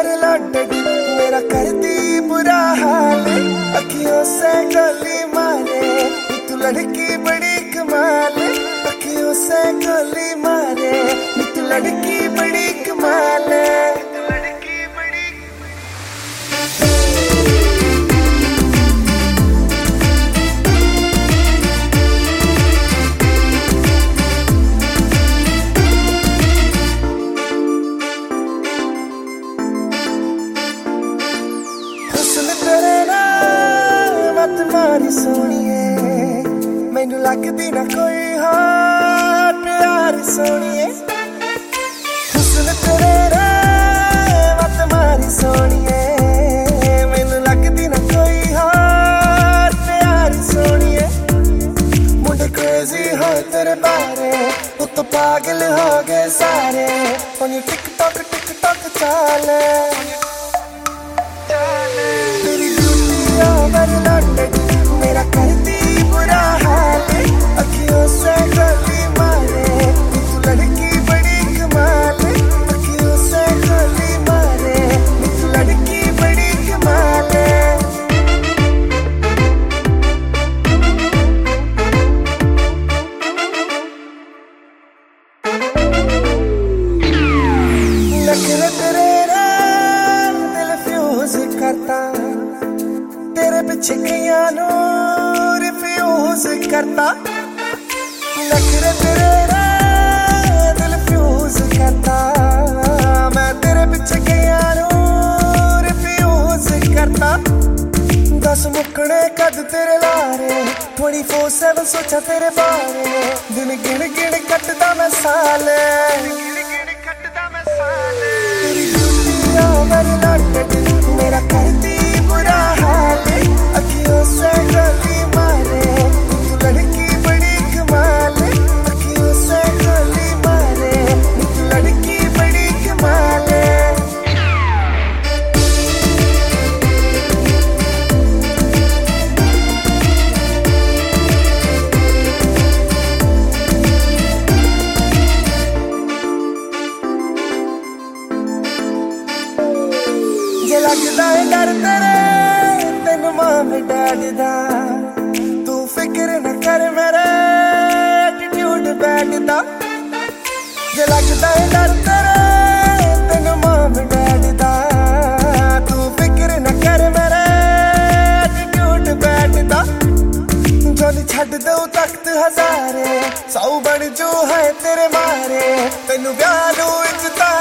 पर लौटगी मेरा कर दी बुरा हाल, अखियों से गोली मारे तू लड़की बड़ी कमाल, अखियों से गोली मारे तू लड़की बड़ी कमाल। मारी सोनिए मैनू लगदी ना कोई हार प्यार सोनिए, हुस्न तेरे रे मत मारी सोनिए मैनू लगदी ना कोई हार प्यार सोनिए। मुंडे क्रेजी हो तेरे बारे उत पागल हो गए सारे, on your टिक टॉक चाले तेरी ब्यूटी ओवर लौटगी मेरा करती बुरा हाल, अखियों से गोली मारे तू लड़की बड़ी कमाल, अखियों से गोली मारे तू लड़की बड़ी कमाल। नखरे तेरे दिल फ्यूज करता, तेरे पिछे कईयां नू रिफ्यूज करता, नखरे तेरे दिल फ्यूज करता, मैं तेरे पिछे कईयां नू रिफ्यूज करता। दस मुकने कद तेरे लारे 24/7 सोचा तेरे बारे, दिन गिन गिन कटदा मैं साल, तेरी ब्यूटी ओवर लौटगी मेरा करती बुरा हाल, अखियों से गोली मारे तू लड़की बड़ी कमाल, अखियों से गोली मारे तू लड़की बड़ी कमाल। जे लगदा है डर तेरे तेनू मां डैडी दा, तू फिक्र न कर मेरे एटीट्यूड बैड दा, जे लगदा है डर तेरे तेनू मां डैडी दा, तू फिक्र न कर मेरे एटीट्यूड बैड दा। जोनी छड्ड दो तख्त हजारे 100 बन जो है तेरे मारे, तेनू ब्याह नू इज्जत